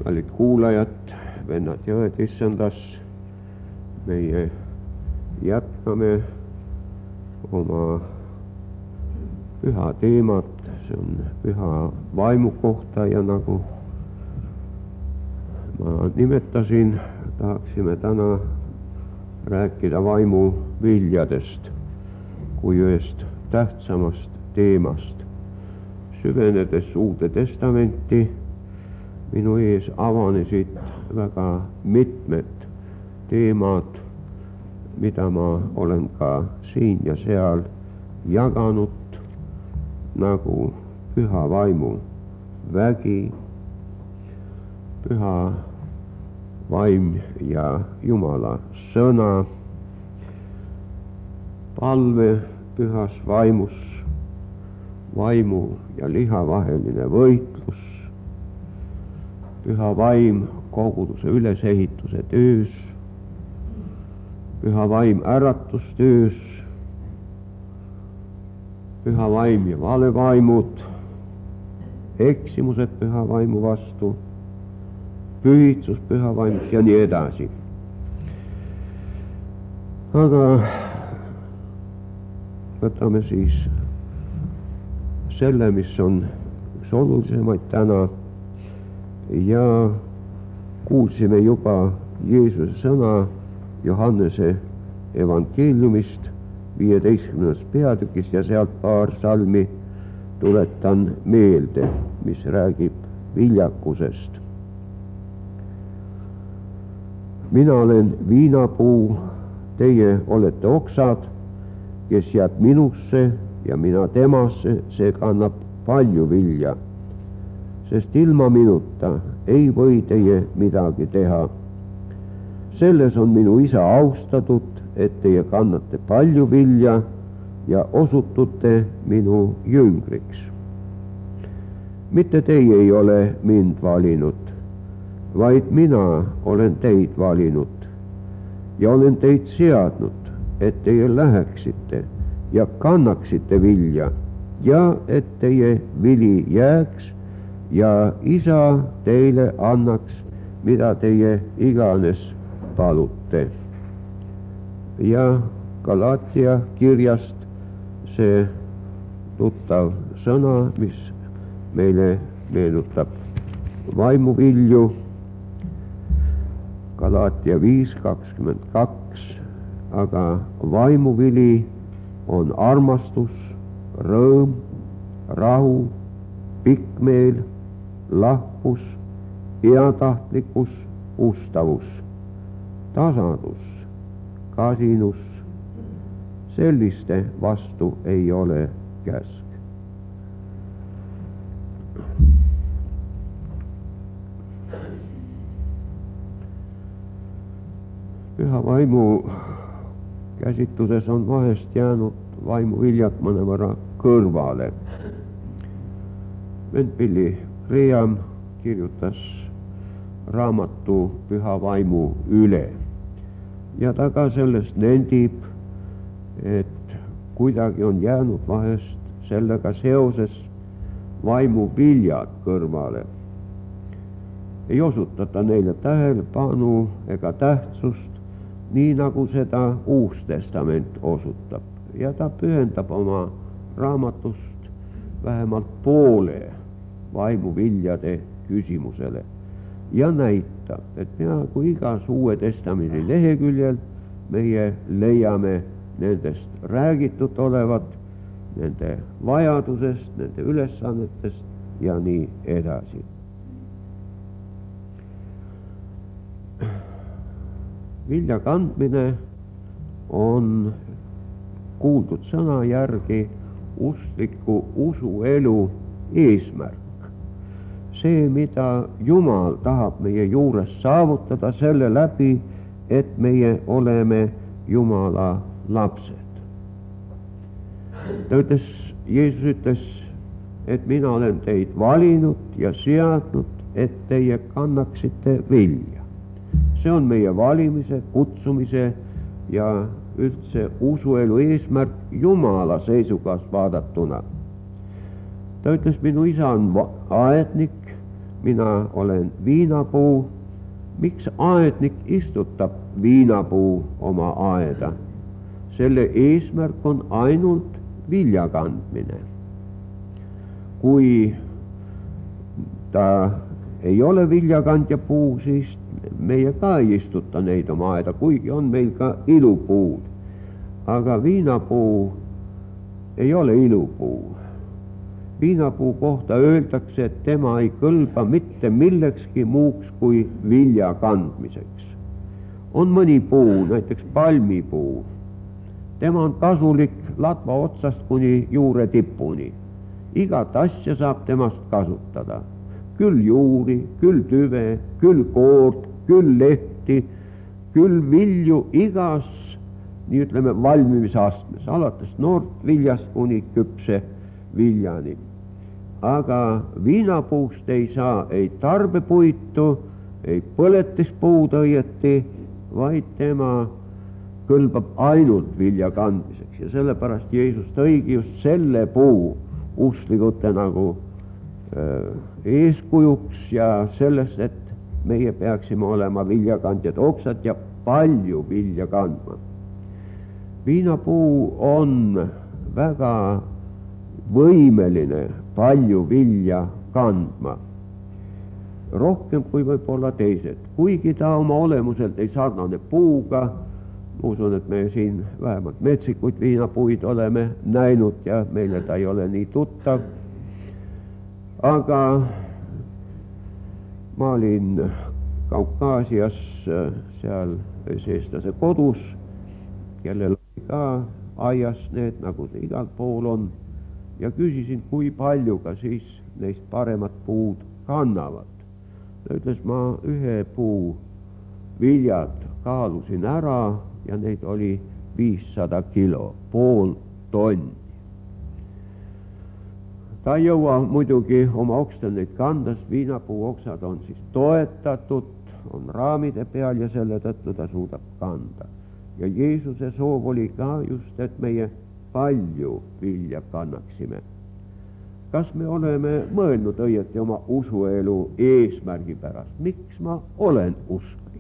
kallid kuulajad, vennad ja õed issandas, meie jätkame oma püha teemat, see on püha vaimu kohta ja nagu ma nimetasin, tahaksime täna rääkida vaimu viljadest kui ühest tähtsamast teemast. Süvenedes Uude Testamenti minu ees avanesid väga mitmed teemad, mida ma olen ka siin ja seal jaganud, nagu püha vaimu vägi, püha vaim ja Jumala sõna, palve pühas vaimus, vaimu ja liha vaheline võitlus, püha vaim koguduse ülesehituse töös, püha vaim äratustöös, püha vaim ja valevaimud, eksimused püha vaimu vastu, pühitsus püha vaimus ja nii edasi. Aga võtame siis selle, mis on üks olulisemaid täna, ja kuulsime juba Jeesuse sõna Johannese evangeeliumist 15. peatükist ja sealt paar salmi tuletan meelde, mis räägib viljakusest. Mina olen viinapuu, teie olete oksad, kes jääb minusse ja mina temasse, see kannab palju vilja, sest ilma minuta ei või teie midagi teha. Selles on minu isa austatud, et teie kannate palju vilja ja osutute minu jüngriks. Mitte teie ei ole mind valinud, vaid mina olen teid valinud ja olen teid seadnud, et teie läheksite ja kannaksite vilja ja et teie vili jääks ja isa teile annaks, mida teie iganes palute. Ja Galatia kirjast see tuttav sõna, mis meile meenutab vaimuvilju, Galatia 5:22, aga vaimuvili on armastus, rõõm, rahu, pikkmeel, lahkus, heatahtlikkus, ustavus, tasadus, kasinus. Selliste vastu ei ole käsk. Püha vaimu käsitluses on vahest jäänud vaimuviljad mõnevõrra kõrvale. Vend Billy Graham kirjutas raamatu Püha vaimu üle ja ta ka sellest nendib, et kuidagi on jäänud vahest sellega seoses vaimuviljad kõrvale. Ei osutata neile tähelepanu ega tähtsust, nii nagu seda Uus Testament osutab, ja ta pühendab oma raamatust vähemalt poole vaimuviljade küsimusele ja näitab, et peaaegu igas Uue Testamendi leheküljel meie leiame nendest räägitud olevat, nende vajadusest, nende ülesannetest ja nii edasi. Vilja kandmine on kuuldud sõna järgi uskliku usuelu eesmärk. See, mida Jumal tahab meie juures saavutada selle läbi, et meie oleme Jumala lapsed. Jeesus ütles, et mina olen teid valinud ja seadnud, et teie kannaksite vilja. See on meie valimise, kutsumise ja üldse usuelu eesmärk Jumala seisukohast vaadatuna. Ta ütles, minu isa on aednik, mina olen viinapuu. Miks aednik istutab viinapuu oma aeda? Selle eesmärk on ainult vilja kandmine. Kui ta ei ole viljakandja puu, siis meie ka ei istuta neid oma aeda, kuigi on meil ka ilupuud. Aga viinapuu ei ole ilupuu. Viinapuu kohta öeldakse, et tema ei kõlba mitte millekski muuks kui vilja kandmiseks. On mõni puu, näiteks palmipuu. Tema on kasulik latva otsast kuni juure tipuni. Igat asja saab temast kasutada. Küll juuri, küll tüve, küll koort, küll lehti, küll vilju igas, nii ütleme, valmimisastmes, alates noort viljast kuni küpse viljani. Aga viinapuust ei saa ei tarbepuitu, ei põletispuud õieti, vaid tema kõlbab ainult vilja kandmiseks ja sellepärast Jeesus tõigi just selle puu usklikute nagu eeskujuks ja sellest, et meie peaksime olema viljakandjad oksad ja palju vilja kandma. Viinapuu on väga võimeline palju vilja kandma, rohkem kui võib-olla teised, kuigi ta oma olemuselt ei sarnane puuga. Ma usun, et me siin vähemalt metsikuid viinapuid oleme näinud ja meile ta ei ole nii tuttav. Aga ma olin Kaukaasias seal eestlase kodus, kellel oli ka aias need, nagu see igal pool on, ja küsisin, kui palju ka siis neist paremad puud kannavad. Ta ütles, ma ühe puu viljad kaalusin ära ja neid oli 500 kilo, pool tonni. Ta ei jõua muidugi oma okstel neid kanda, viinapuu oksad on siis toetatud, on raamide peal ja selle tõttu ta suudab kanda. Ja Jeesuse soov oli ka just, et meie palju vilja kannaksime. Kas me oleme mõelnud õieti oma usuelu eesmärgi pärast? Miks ma olen usklik?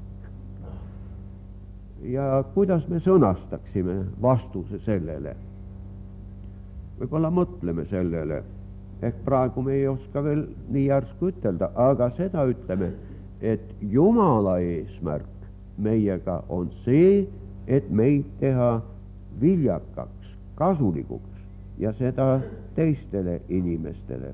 Ja kuidas me sõnastaksime vastuse sellele? Võib-olla mõtleme sellele. Ehk praegu me ei oska veel nii järsku ütelda, aga seda ütleme, et Jumala eesmärk meiega on see, et meid teha viljakaks, kasulikuks ja seda teistele inimestele.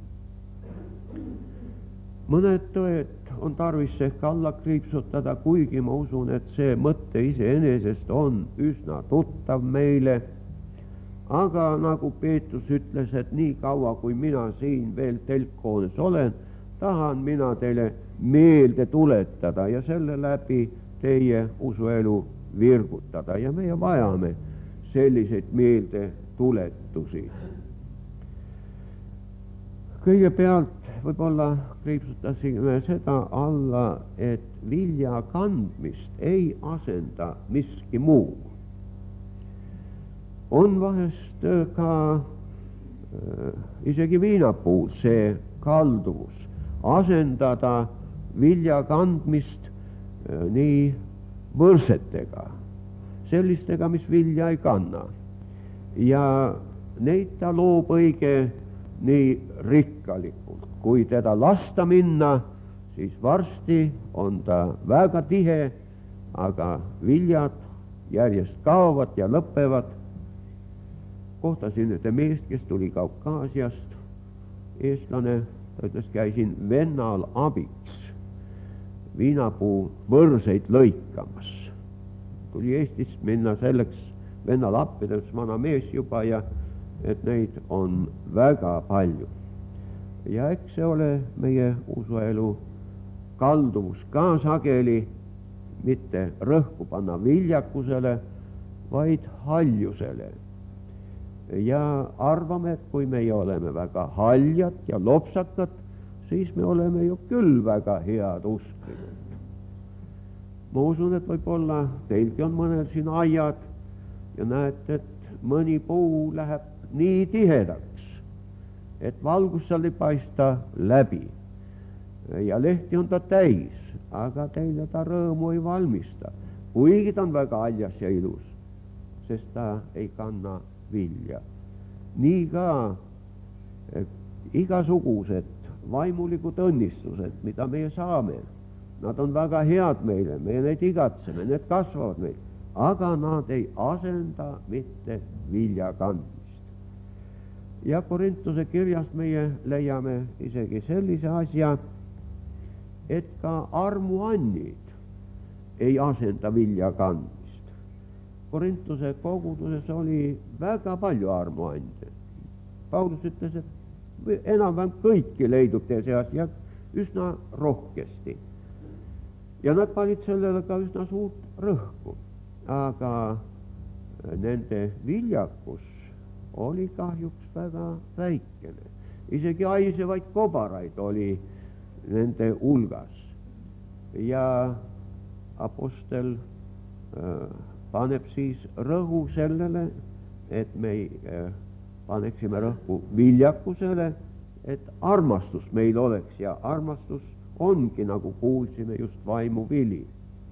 Mõned tõed on tarvis ehk alla kriipsutada, kuigi ma usun, et see mõte iseenesest on üsna tuttav meile. Aga nagu Peetrus ütles, et nii kaua kui mina siin veel telkhoones olen, tahan mina teile meelde tuletada ja selle läbi teie usuelu virgutada ja meie vajame selliseid meeldetuletusi. Kõigepealt võib-olla kriipsutasime seda alla, et vilja kandmist ei asenda miski muu. On vahest ka isegi viinapuul see kalduvus asendada vilja kandmist nii võrsetega, sellistega, mis vilja ei kanna. Ja neid ta loob õige nii rikkalikult. Kui teda lasta minna, siis varsti on ta väga tihe, aga viljad järjest kaovad ja lõpevad. Kohtasin ühte meest, kes tuli Kaukaasiast, eestlane, ta ütles, käisin vennal abiks viinapuu võrseid lõikamas. Tuli Eestist minna selleks vennal appi, ta ütles, vana mees juba ja et neid on väga palju. Ja eks see ole meie usuelu kalduvus ka sageli mitte rõhku panna viljakusele, vaid haljusele. Ja arvame, et kui meie oleme väga haljad ja lopsakad, siis me oleme ju küll väga head usklikud. Ma usun, et võib-olla teilgi on mõnel siin aiad ja näete, et mõni puu läheb nii tihedaks, et valgus seal ei paista läbi. ja lehti on ta täis, aga teile ta rõõmu ei valmista, kuigi ta on väga haljas ja ilus, sest ta ei kanna vilja. Nii ka igasugused vaimulikud õnnistused, mida meie saame, nad on väga head meile, me neid igatseme, need kasvavad meil, aga nad ei asenda mitte vilja kandmist. Ja Korintuse kirjast meie leiame isegi sellise asja, et ka armuannid ei asenda vilja kandmist. Korintuse koguduses oli väga palju armuande. Paulus ütles, et enam-vähem kõiki leidub teie seas ja üsna rohkesti. Ja nad panid sellele ka üsna suurt rõhku, aga nende viljakus oli kahjuks väga väikene. Isegi haisevaid kobaraid oli nende hulgas. Ja apostel paneb siis rõhu sellele, et me paneksime rõhku viljakusele, et armastus meil oleks, ja armastus ongi, nagu kuulsime, just vaimuvili.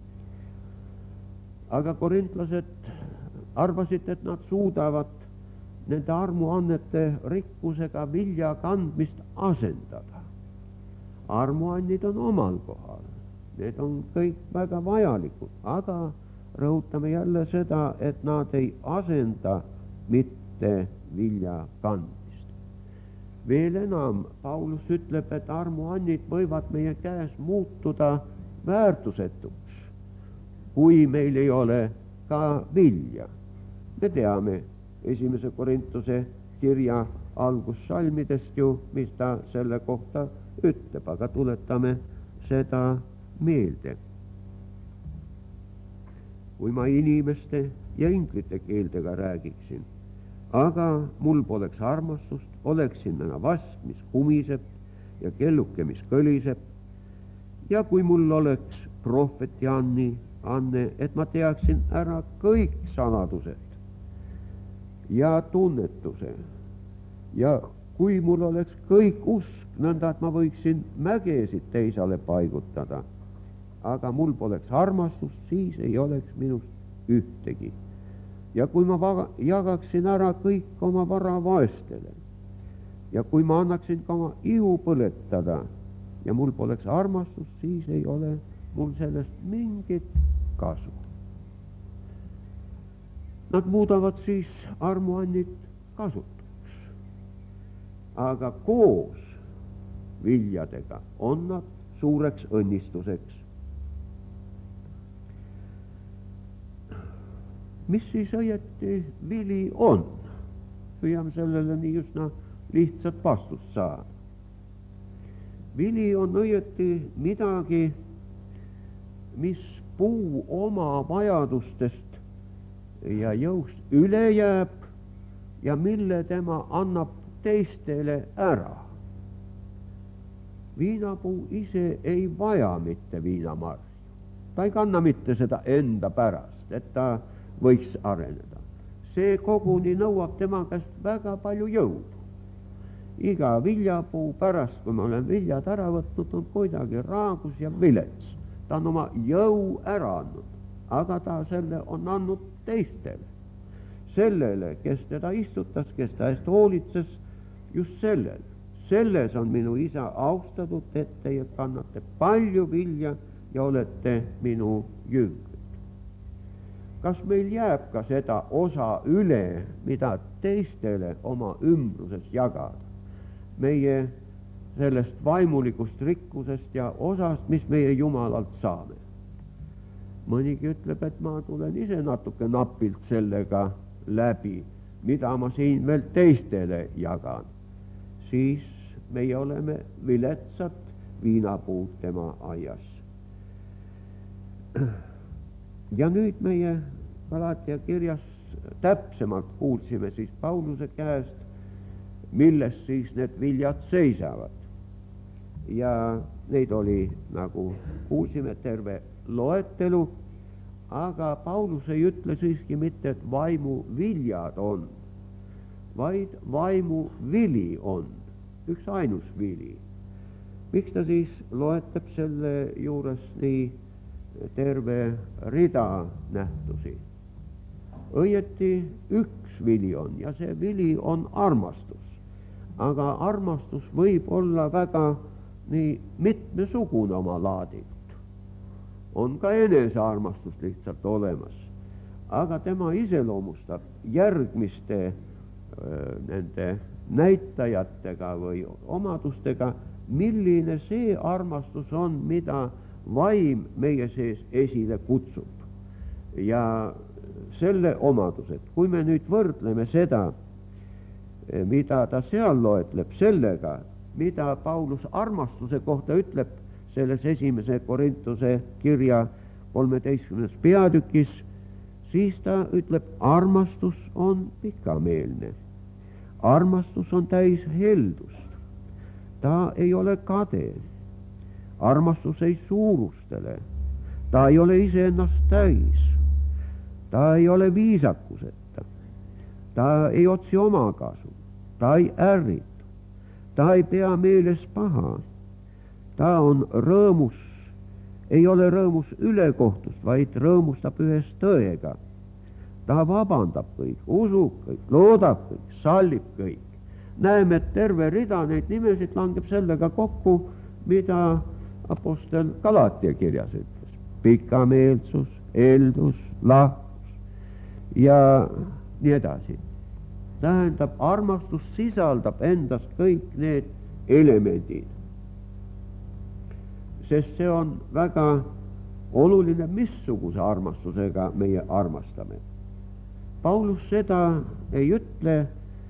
Aga korintlased arvasid, et nad suudavad nende armuannete rikkusega vilja kandmist asendada. Armuannid on omal kohal, need on kõik väga vajalikud, aga rõhutame jälle seda, et nad ei asenda mitte vilja kandmist. Veel enam, Paulus ütleb, et armuannid võivad meie käes muutuda väärtusetuks, kui meil ei ole ka vilja. Me teame esimese Korintuse kirja algussalmidest ju, mis ta selle kohta ütleb, aga tuletame seda meelde. Kui ma inimeste ja inglite keeldega räägiksin, aga mul poleks armastust, oleksin mina vask, mis kumiseb ja kelluke, mis kõliseb. Ja kui mul oleks prohveti anne, et ma teaksin ära kõik saladused ja tunnetuse, ja kui mul oleks kõik usk, nõnda et ma võiksin mägesid teisale paigutada, aga mul poleks armastust, siis ei oleks minust ühtegi. Ja kui ma jagaksin ära kõik oma vara vaestele, ja kui ma annaksin ka oma ihu põletada ja mul poleks armastust, siis ei ole mul sellest mingit kasu. Nad muudavad siis armuannid kasutuks, aga koos viljadega on nad suureks õnnistuseks. Mis siis õieti vili on? Püüame sellele nii üsna lihtsat vastust saada. Vili on õieti midagi, mis puu oma vajadustest ja jõust üle jääb ja mille tema annab teistele ära. Viinapuu ise ei vaja mitte viinamarju. Ta ei kanna mitte seda enda pärast, et ta võiks areneda. See koguni nõuab tema käest väga palju jõudu. Iga viljapuu pärast, kui ma olen viljad ära võtnud, on kuidagi raagus ja vilets. Ta on oma jõu ära andnud, aga ta selle on andnud teistele. Sellele, kes teda istutas, kes ta eest hoolitses, just sellele. Selles on minu isa austatud, et teie kannate palju vilja ja olete minu jüngrid. Kas meil jääb ka seda osa üle, mida teistele oma ümbruses jagada? Meie sellest vaimulikust rikkusest ja osast, mis meie Jumalalt saame. Mõnigi ütleb, et ma tulen ise natuke napilt sellega läbi, mida ma siin veel teistele jagan. Siis meie oleme viletsad viinapuud tema aias. Ja nüüd meie Galatia kirjas täpsemalt kuulsime siis Pauluse käest, milles siis need viljad seisavad. Ja neid oli, nagu kuulsime, terve loetelu, aga Paulus ei ütle siiski mitte, et vaimu viljad on, vaid vaimu vili on, üks ainus vili. miks ta siis loetleb selle juures nii terve rida nähtusi? Õieti üks vili on ja see vili on armastus. Aga armastus võib olla väga nii mitmesugune oma laadilt. On ka enesearmastus lihtsalt olemas. Aga tema iseloomustab järgmiste nende näitajatega või omadustega, milline see armastus on, mida vaim meie sees esile kutsub. Ja selle omadused, kui me nüüd võrdleme seda, mida ta seal loetleb, sellega, mida Paulus armastuse kohta ütleb selles 1. Korintuse kirja 13. peatükis, siis ta ütleb, armastus on pikameelne. Armastus on täis heldust. Ta ei ole kade. Armastus ei suurustele. Ta ei ole iseennast täis. Ta ei ole viisakuseta. Ta ei otsi omakasu. Ta ei ärritu. Ta ei pea meeles paha. Ta on rõõmus, ei ole rõõmus ülekohtust, vaid rõõmustab ühes tõega. Ta vabandab kõik, usub kõik, loodab kõik, sallib kõik. Näeme, et terve rida neid nimesid langeb sellega kokku, mida apostel Galatia kirjas ütles. Pikameelsus, heldus, lahkus ja nii edasi. Tähendab, armastus sisaldab endas kõik need elemendid. Sest see on väga oluline, missuguse armastusega meie armastame. Paulus seda ei ütle,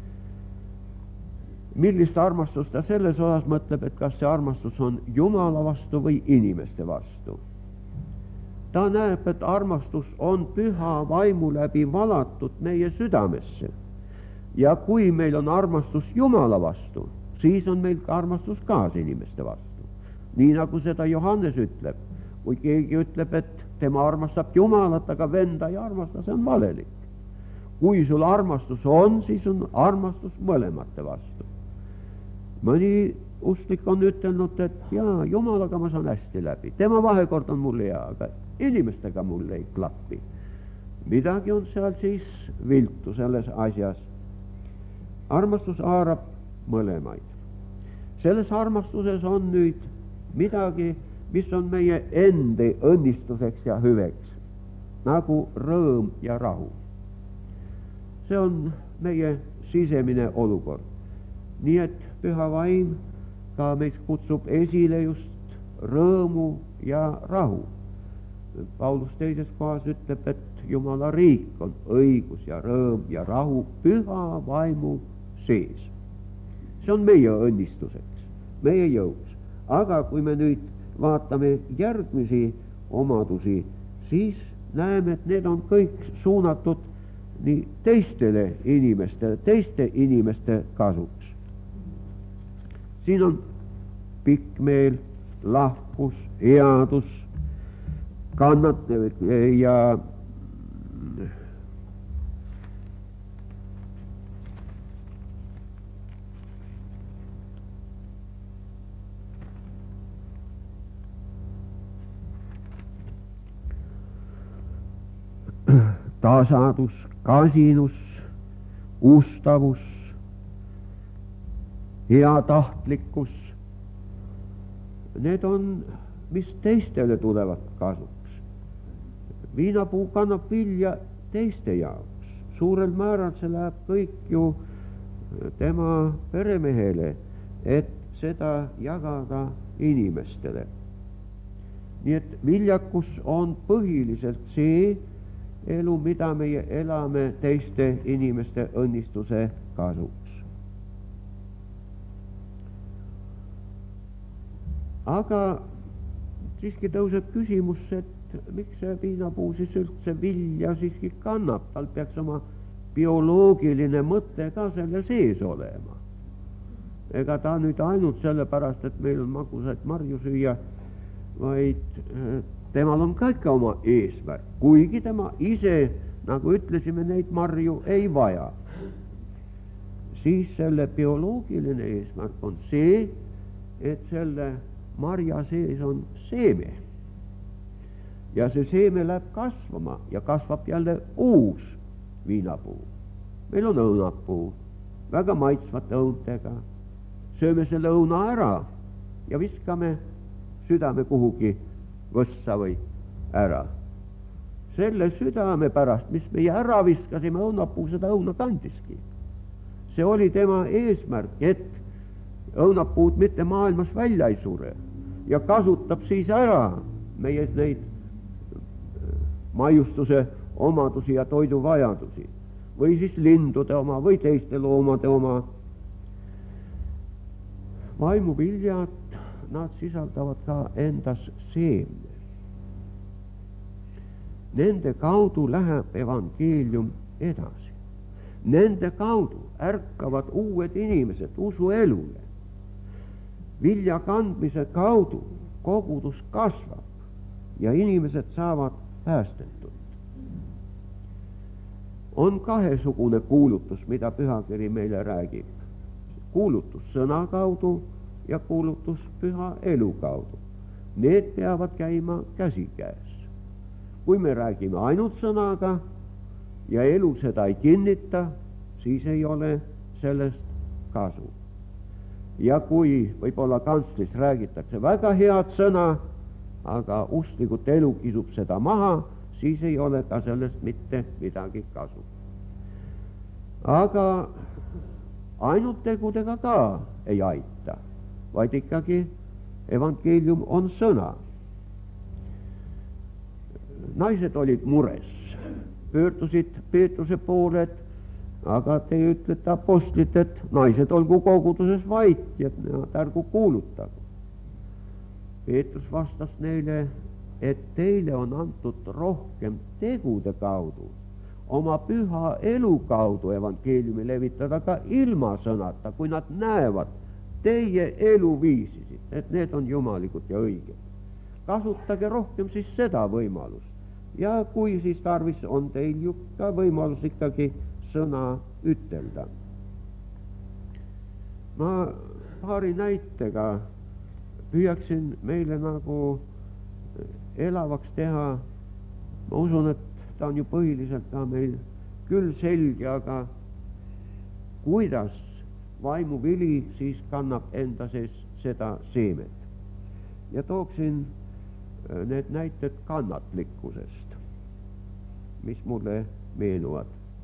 millist armastust ta selles osas mõtleb, et kas see armastus on Jumala vastu või inimeste vastu. Ta näeb, et armastus on püha vaimu läbi valatud meie südamesse. Ja kui meil on armastus Jumala vastu, siis on meil ka armastus kaasinimeste vastu. Nii nagu seda Johannes ütleb, kui keegi ütleb, et tema armastab Jumalat, aga venda ei armasta, see on valelik. Kui sul armastus on, siis on armastus mõlemate vastu. Mõni usklik on ütelnud, et jaa, Jumalaga ma saan hästi läbi, tema vahekord on mul hea, aga inimestega mul ei klappi. Midagi on seal siis viltu selles asjas. Armastus haarab mõlemaid. Selles armastuses on nüüd midagi, mis on meie endi õnnistuseks ja hüveks, nagu rõõm ja rahu. See on meie sisemine olukord. Nii et püha vaim ka meid kutsub esile just rõõmu ja rahu. Paulus teises kohas ütleb, et Jumala riik on õigus ja rõõm ja rahu püha vaimu sees. See on meie õnnistuseks, meie jõuks. Aga kui me nüüd vaatame järgmisi omadusi, siis näeme, et need on kõik suunatud nii teistele inimestele, teiste inimeste kasuks. Siin on pikkmeel, lahkus, headus, ja tasadus, kasinus, ustavus, heatahtlikkus. Need on, mis teistele tulevad kasuks. Viinapuu kannab vilja teiste jaoks. Suurel määral see läheb kõik ju tema peremehele, et seda jagada inimestele. Nii et viljakus on põhiliselt see elu, mida meie elame teiste inimeste õnnistuse kasuks. Aga siiski tõuseb küsimus, et miks see viinapuu siis üldse vilja siiski kannab, tal peaks oma bioloogiline mõte ka selle sees olema. Ega ta nüüd ainult sellepärast, et meil on magusaid marju süüa, vaid temal on ka ikka oma eesmärk, kuigi tema ise, nagu ütlesime, neid marju ei vaja. Siis selle bioloogiline eesmärk on see, et selle marja sees on seeme. Ja see seeme läheb kasvama ja kasvab jälle uus viinapuu. Meil on õunapuu, väga maitsvate õuntega. Sööme selle õuna ära ja viskame südame kuhugi võssa või ära. Selle südame pärast, mis meie ära viskasime õunapuu, seda õuna kandiski. See oli tema eesmärk, et õunapuud mitte maailmas välja ei sure ja kasutab siis ära meie neid maiustuse omadusi ja toiduvajadusi või siis lindude oma või teiste loomade oma. Vaimuviljad, nad sisaldavad ka endas seemne. Nende kaudu läheb evangeelium edasi. Nende kaudu ärkavad uued inimesed usuelule. Vilja kandmise kaudu kogudus kasvab ja inimesed saavad päästetud. On kahesugune kuulutus, mida pühakiri meile räägib. Kuulutus sõna kaudu ja kuulutus püha elu kaudu. Need peavad käima käsikäes. Kui me räägime ainult sõnaga ja elu seda ei kinnita, siis ei ole sellest kasu. Ja kui võib-olla kantslis räägitakse väga head sõna, aga usklikult elu kisub seda maha, siis ei ole ka sellest mitte midagi kasu. Aga ainult tegudega ka ei aita, vaid ikkagi evangeelium on sõna. Naised olid mures, pöördusid Peetruse poole, aga te ütlete apostlid, et naised olgu koguduses vait ja nad ärgu kuulutagu. Peetrus vastas neile, et teile on antud rohkem tegude kaudu, oma püha elu kaudu evangeeliumi levitada ka ilma sõnata, kui nad näevad teie eluviisisid, et need on jumalikud ja õiged. Kasutage rohkem siis seda võimalust. Ja kui siis tarvis, on teil ju ka võimalus ikkagi sõna ütelda. Ma paari näitega püüaksin meile nagu elavaks teha. Ma usun, et ta on ju põhiliselt ka meil küll selge, aga kuidas vaimuvili siis kannab enda sees seda seemet. Ja tooksin need näited kannatlikkusest, mis mulle meenuvad.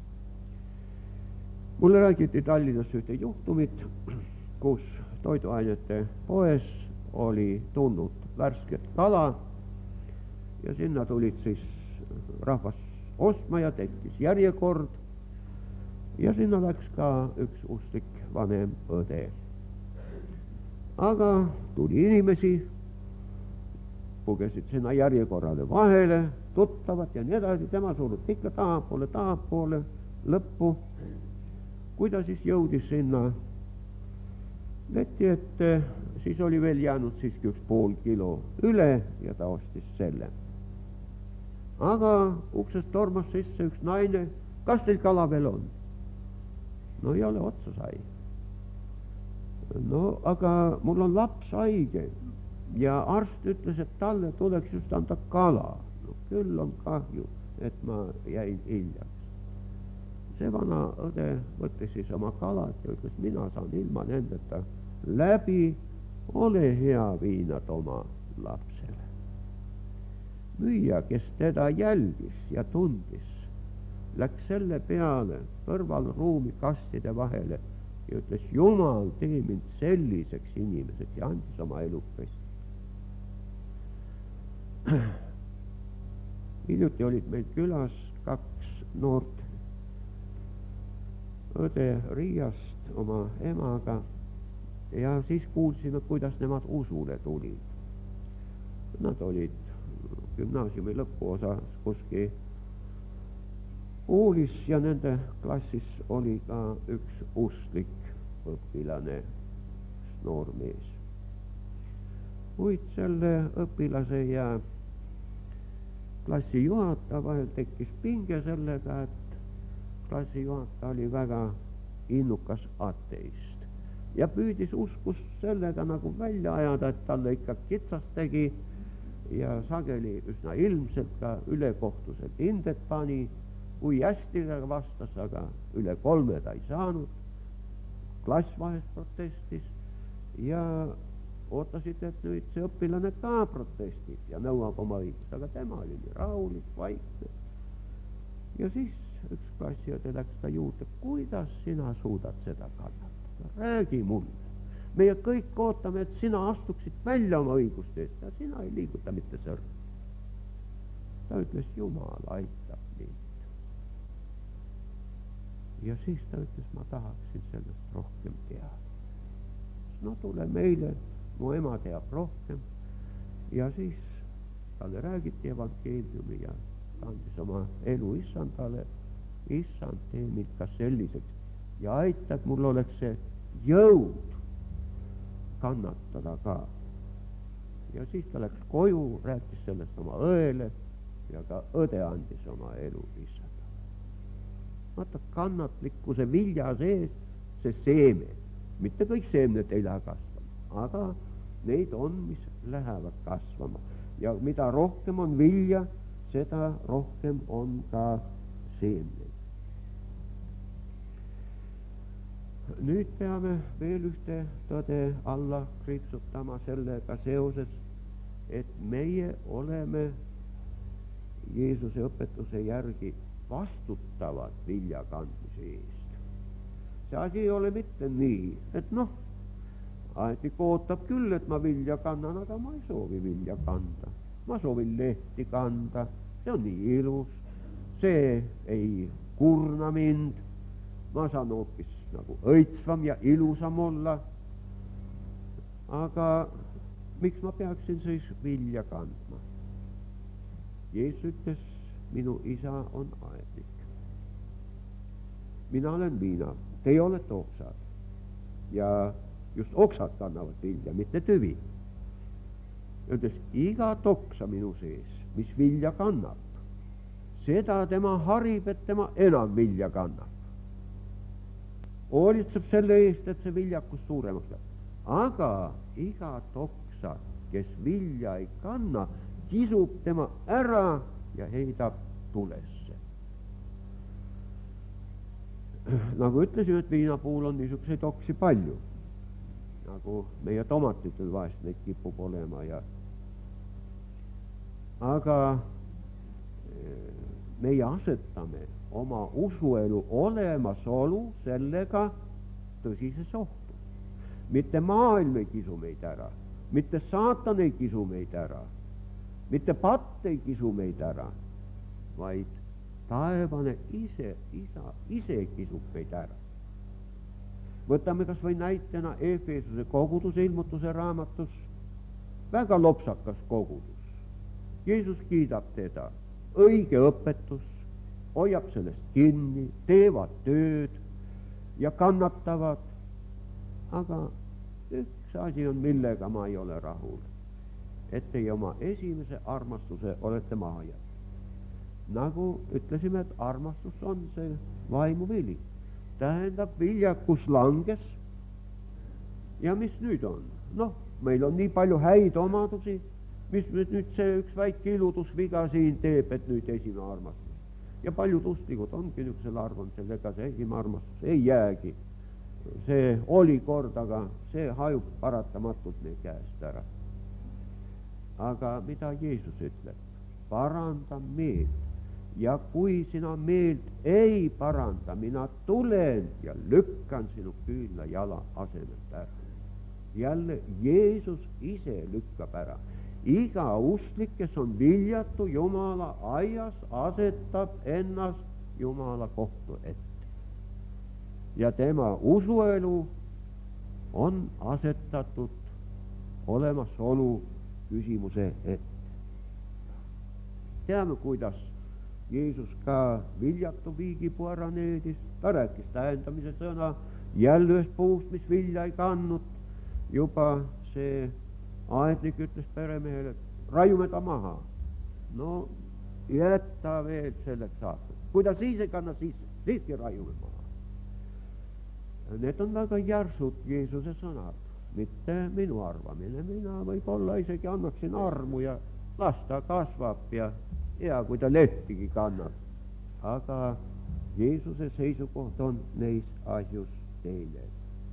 Mulle räägiti Tallinnas ühte juhtumit, kus toiduainete poes oli tulnud värsket kala ja sinna tulid siis rahvas ostma ja tekkis järjekord ja sinna läks ka üks usklik vanem õde. Aga tuli inimesi, pugesid sinna järjekorrale vahele, tuttavad ja nii edasi, tema suruti ikka tahapoole, lõppu. Kui ta siis jõudis sinna leti ette, siis oli veel jäänud siiski 1,5 kilo üle ja ta ostis selle. Aga uksest tormas sisse üks naine, kas teil kala veel on? No ei ole, otsa sai. No aga mul on laps haige ja arst ütles, et talle tuleks just anda kala. No küll on kahju, et ma jäin hiljaks. See vana õde võttis siis oma kalad ja ütles, mina saan ilma nendeta läbi, ole hea, viinad oma lapsele. Müüja, kes teda jälgis ja tundis, läks selle peale kõrvalruumi kastide vahele ja ütles, Jumal, tee mind selliseks inimeseks ja andis oma elu Kristust. Hiljuti olid meil külas 2 noort õde Riiast oma emaga ja siis kuulsime, kuidas nemad usule tulid. Nad olid gümnaasiumi lõpuosas kuskil koolis ja nende klassis oli ka üks usklik õpilane, noor mees. Kuid selle õpilase ja klassi juhataja vahel tekkis pinge sellega, et klassijuhataja oli väga innukas ateist. ja püüdis uskus sellega nagu välja ajada, et talle ikka kitsast tegi ja sageli üsna ilmselt ka ülekohtuselt hindet pani, kui hästi ta vastas, aga üle 3 ta ei saanud. Klass vahest protestis ja ootasid, et nüüd see õpilane ka protestib ja nõuab oma õigust, aga tema oli nii rahulik, vaikne. Ja siis üks klassiõde läks ta juurde, kuidas sina suudad seda kannatada, räägi mulle. Meie kõik ootame, et sina astuksid välja oma õiguste eest ja sina ei liiguta mitte sõrm. Ta ütles, Jumal aitab mind. Ja siis ta ütles, ma tahaksin sellest rohkem teada. No tule meile, mu ema teab rohkem. Ja siis talle räägiti evangeeliumi ja ta andis oma elu issandale. Issand, tee mind ka selliseks ja aita, et mul oleks see jõud kannatada ka. Ja siis ta läks koju, rääkis sellest oma õele ja ka õde andis oma elu issandale. Vaata, kannatlikkuse vilja sees see seeme. Mitte kõik seemned ei lähe kasvama, aga neid on, mis lähevad kasvama. Ja mida rohkem on vilja, seda rohkem on ka seemneid. Nüüd peame veel ühte tõde alla kriipsutama sellega seoses, et meie oleme Jeesuse õpetuse järgi vastutavad vilja kandmise eest. See asi ei ole mitte nii, et ametnik ootab küll, et ma vilja kannan, aga ma ei soovi vilja kanda. Ma soovin lehti kanda, see on nii ilus, see ei kurna mind, ma saan hoopis nagu õitsvam ja ilusam olla. Aga miks ma peaksin siis vilja kandma? Jeesus ütles, minu isa on aednik. Mina olen viina, teie olete oksad. Ja just oksad kannavad vilja, mitte tüvi. Ütles, iga toksa minu sees, mis vilja kannab, seda tema harib, et tema enam vilja kannab. Hoolitseb selle eest, et see viljakus suuremaks läheb. Aga iga toksa, kes vilja ei kanna, kisub tema ära ja heidab tulesse. Nagu ütlesin, et viina puhul on niisuguseid oksi palju. Nagu meie tomatitel vahest neid kipub olema. Aga meie asetame oma usuelu olemasolu sellega tõsises ohtu. Mitte maailm ei kisu meid ära, mitte saatan ei kisu meid ära, mitte patt ei kisu meid ära, vaid taevane isa ise kisub meid ära. Võtame kas või näitena Efesuse koguduse ilmutuse raamatus, väga lopsakas kogudus. Jeesus kiidab teda, õige õpetus, hoiab sellest kinni, teevad tööd ja kannatavad. Aga üks asi on, millega ma ei ole rahul, et teie oma esimese armastuse olete maha jätnud. Nagu ütlesime, et armastus on see vaimuvili. Tähendab, viljakus langes. Ja mis nüüd on? Meil on nii palju häid omadusi, mis nüüd see üks väike iludusviga siin teeb, et nüüd esimene armastus. Ja paljud usklikud ongi niisugusel arvamusel, ega see esimene armastus ei jäägi. See oli kord, aga see hajub paratamatult meie käest ära. Aga mida Jeesus ütleb? Paranda meelt. Ja kui sina meelt ei paranda, mina tulen ja lükkan sinu küünla jala asemelt ära. Jälle Jeesus ise lükkab ära. Iga usklik, kes on viljatu Jumala aias, asetab ennast Jumala kohtu ette. Ja tema usuelu on asetatud olemasolu küsimuse ette. Teame, kuidas Jeesus ka viljatu viigipuu ära needis. Ta rääkis tähendamise sõna jälle ühest puust, mis vilja ei kandnud. Juba see aednik ütles peremehele, et raiume ta maha. Jäta veel selleks aastat. Kui ta siis ei kanna, siiski raiume maha. Need on väga järsud Jeesuse sõnad, mitte minu arvamine. Mina võib-olla isegi annaksin armu ja las ta kasvab ja hea, kui ta lehtigi kannab. Aga Jeesuse seisukoht on neis asjus teine.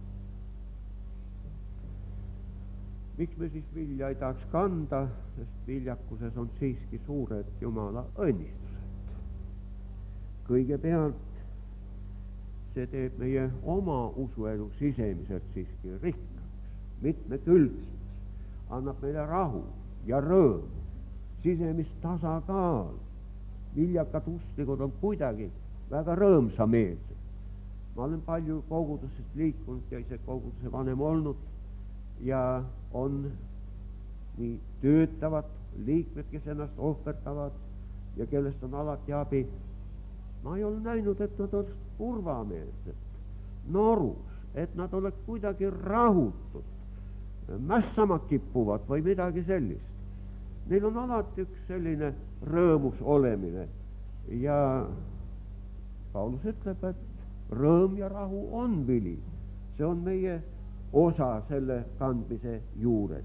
Miks me siis vilja ei tahaks kanda, sest viljakuses on siiski suured Jumala õnnistused. Kõigepealt see teeb meie oma usuelu sisemiselt siiski rikkaks, mitmekülgseks, annab meile rahu ja rõõm, sisemist tasakaal. Viljakad usklikud on kuidagi väga rõõmsameelsed. Ma olen palju kogudusest liikunud ja ise koguduse vanem olnud ja on nii töötavad liikmed, kes ennast ohverdavad ja kellest on alati abi. Ma ei ole näinud, et nad oleks kurvameelsed, norus, et nad oleks kuidagi rahutud, mässama kippuvad või midagi sellist. Neil on alati üks selline rõõmus olemine ja Paulus ütleb, et rõõm ja rahu on vili. See on meie osa selle kandmise juures.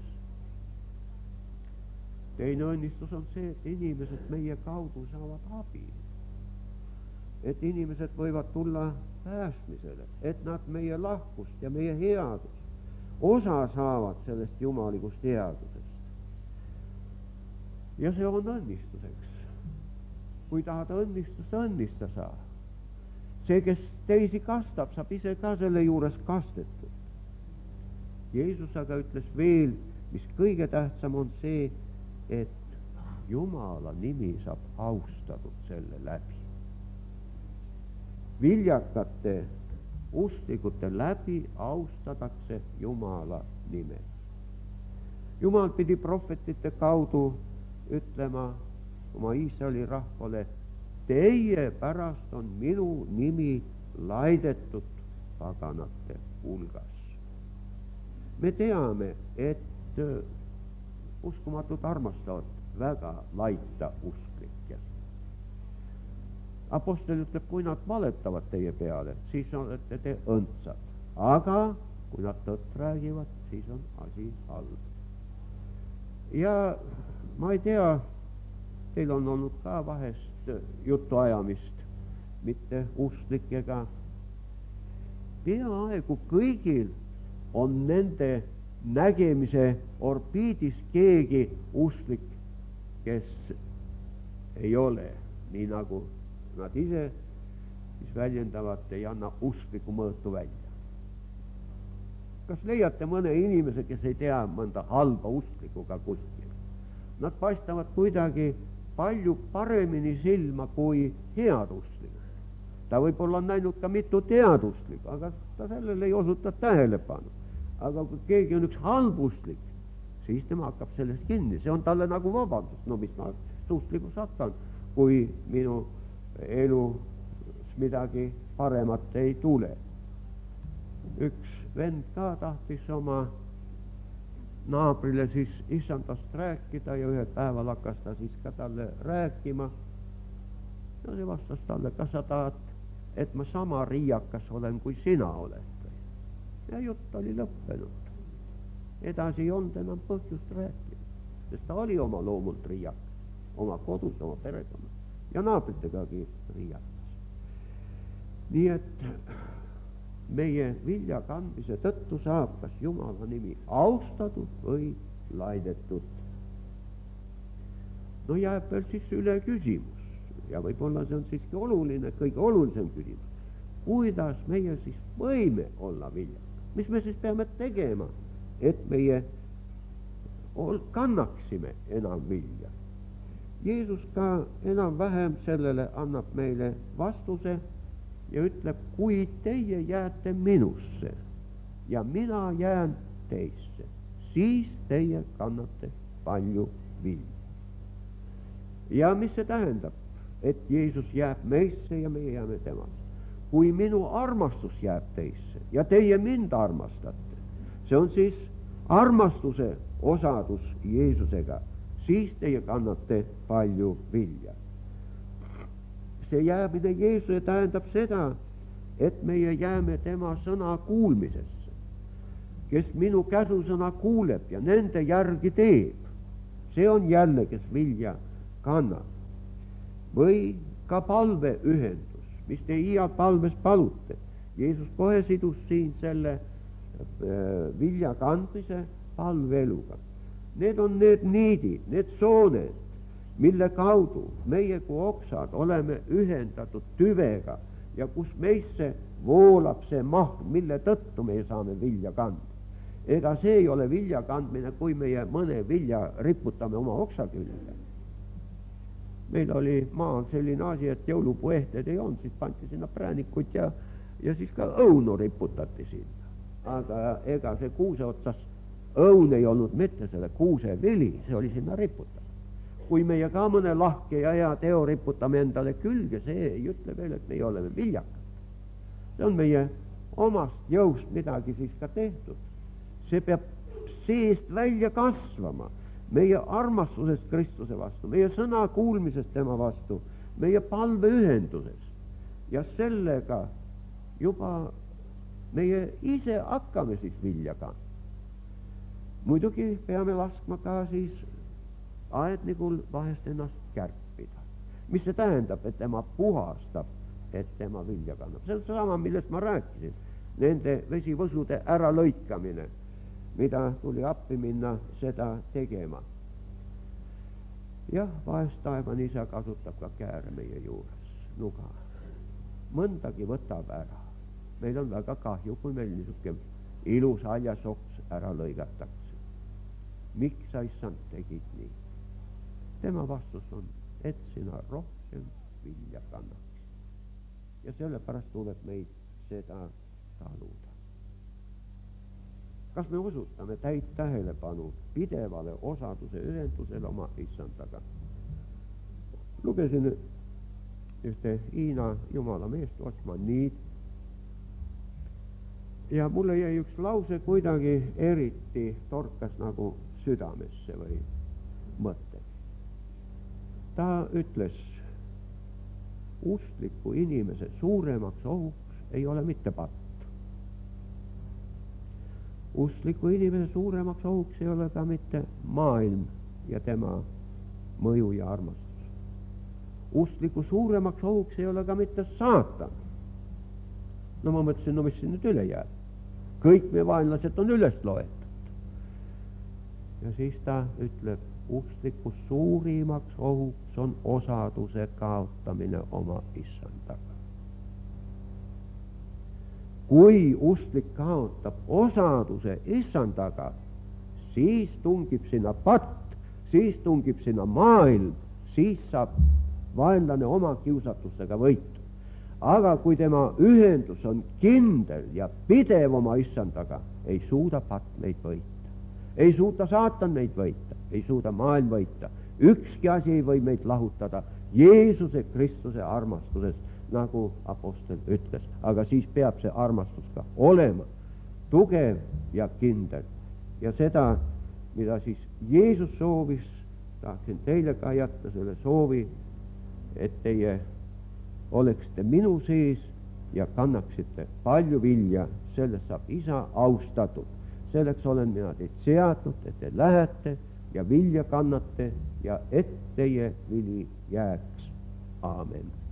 Teine õnnistus on see, et inimesed meie kaudu saavad abi. Et inimesed võivad tulla päästmisele, et nad meie lahkust ja meie headust osa saavad sellest jumalikust headusest. Ja see on õnnistuseks. Kui tahad õnnistust, õnnista saa. See, kes teisi kastab, saab ise ka selle juures kastetud. Jeesus aga ütles veel, mis kõige tähtsam on see, et Jumala nimi saab austatud selle läbi. Viljakate usklikute läbi austatakse Jumala nime. Jumal pidi prohvetite kaudu ütlema oma Iisraeli rahvale, teie pärast on minu nimi laidetud paganate hulgas. Me teame, et uskumatud armastavad väga laita usklikke. Apostel ütleb, kui nad valetavad teie peale, siis olete te õndsad. Aga kui nad tõtt räägivad, siis on asi halb. Ja ma ei tea, teil on olnud ka vahest jutuajamist, mitte usklikega. Peaaegu kõigil on nende nägemise orbiidis keegi usklik, kes ei ole nii nagu nad ise, mis väljendavad, ei anna uskliku mõõtu välja. Kas leiate mõne inimese, kes ei tea mõnda halba usklikuga kuskil? Nad paistavad kuidagi palju paremini silma kui head usklikud. Ta võib-olla on näinud ka mitu head usklikku, aga ta sellele ei osuta tähelepanu. Aga kui keegi on üks halb usklik, siis tema hakkab sellest kinni. See on talle nagu vabandus. No mis ma uskliku satan, kui minu elus midagi paremat ei tule. Üks vend ka tahtis oma naabrile siis issandast rääkida ja ühel päeval hakkas ta siis ka talle rääkima. Ja see vastas talle, kas sa tahad, et ma sama riiakas olen, kui sina oled. Ja jutt oli lõppenud. Edasi ei olnud enam põhjust rääkida, sest ta oli oma loomult riiakas, oma kodus, oma perekonna ja naabritegagi riiakas. Nii et meie vilja kandmise tõttu saab kas Jumala nimi austatud või laidetud. No jääb veel siis üle küsimus ja võib-olla see on siiski oluline, kõige olulisem küsimus. Kuidas meie siis võime olla viljakad? Mis me siis peame tegema, et meie kannaksime enam vilja? Jeesus ka enam-vähem sellele annab meile vastuse ja ütleb, kui teie jääte minusse ja mina jään teisse, siis teie kannate palju vilja. Ja mis see tähendab, et Jeesus jääb meisse ja meie jääme temasse? Kui minu armastus jääb teisse ja teie mind armastate, see on siis armastuse osadus Jeesusega, siis teie kannate palju vilja. See jäämine Jeesuse tähendab seda, et meie jääme tema sõna kuulmisesse. Kes minu käsusõna kuuleb ja nende järgi teeb, see on jälle, kes vilja kannab. Või ka palveühendus, mis te iial palves palute. Jeesus kohe sidus siin selle vilja kandmise palveeluga. Need on need niidid, need sooned, mille kaudu meie kui oksad oleme ühendatud tüvega ja kus meisse voolab see mahl, mille tõttu me saame vilja kanda. Ega see ei ole vilja kandmine, kui meie mõne vilja riputame oma oksa külge. Meil oli maal selline asi, et jõulupuehted ei olnud, siis pandi sinna präänikut ja siis ka õunu riputati sinna. Aga ega see kuuse otsas õun ei olnud mitte selle kuuse vili, see oli sinna riputatud. Kui meie ka mõne lahke ja hea teo riputame endale külge, see ei ütle veel, et meie oleme viljakad. See on meie omast jõust midagi siis ka tehtud. See peab seest välja kasvama, meie armastusest Kristuse vastu, meie sõna kuulmisest tema vastu, meie palveühenduses. Ja sellega juba meie ise hakkame siis vilja kandma. Muidugi peame laskma ka siis aednikul vahest ennast kärpida. Mis see tähendab, et tema puhastab, et tema vilja kannab? See on sama, millest ma rääkisin. Nende vesivõsude äralõikamine, mida tuli appi minna seda tegema. Jah, vahest taevane isa kasutab ka kääre meie juures, nuga. Mõndagi võtab ära. Meil on väga kahju, kui meil niisuke ilus haljasoks ära lõigatakse. Miks sa, issand, tegid nii? Tema vastus on, et sina rohkem vilja kannaks. Ja sellepärast tuleb meid seda taluda. Kas me osutame täit tähelepanu pidevale osaduse ühendusele oma issandaga? Lugesin ühte Hiina jumala meest Osmanid ja mulle jäi üks lause kuidagi eriti torkas nagu südamesse või mõttele. Ta ütles, uskliku inimese suuremaks ohuks ei ole mitte patt. Uskliku inimese suuremaks ohuks ei ole ka mitte maailm ja tema mõju ja armastus. Uskliku suuremaks ohuks ei ole ka mitte saatan. No ma mõtlesin, mis siin nüüd üle jääb. Kõik me vaenlased on üles loetud. Ja siis ta ütleb, uskliku suurimaks ohuks on osaduse kaotamine oma issandaga. Kui usklik kaotab osaduse issandaga, siis tungib sinna patt, siis tungib sinna maailm, siis saab vaenlane oma kiusatustega võitu. Aga kui tema ühendus on kindel ja pidev oma issandaga, ei suuda patt meid võita. Ei suuda saatan meid võita, ei suuda maailm võita. Ükski asi ei või meid lahutada Jeesuse Kristuse armastusest, nagu apostel ütles. Aga siis peab see armastus ka olema tugev ja kindel. Ja seda, mida siis Jeesus soovis, tahaksin teile ka jätta selle soovi, et teie oleksite minu sees ja kannaksite palju vilja, sellest saab isa austatud. Selleks olen mina teid seadnud, et te lähete ja vilja kannate ja et teie vili jääks. Aamen.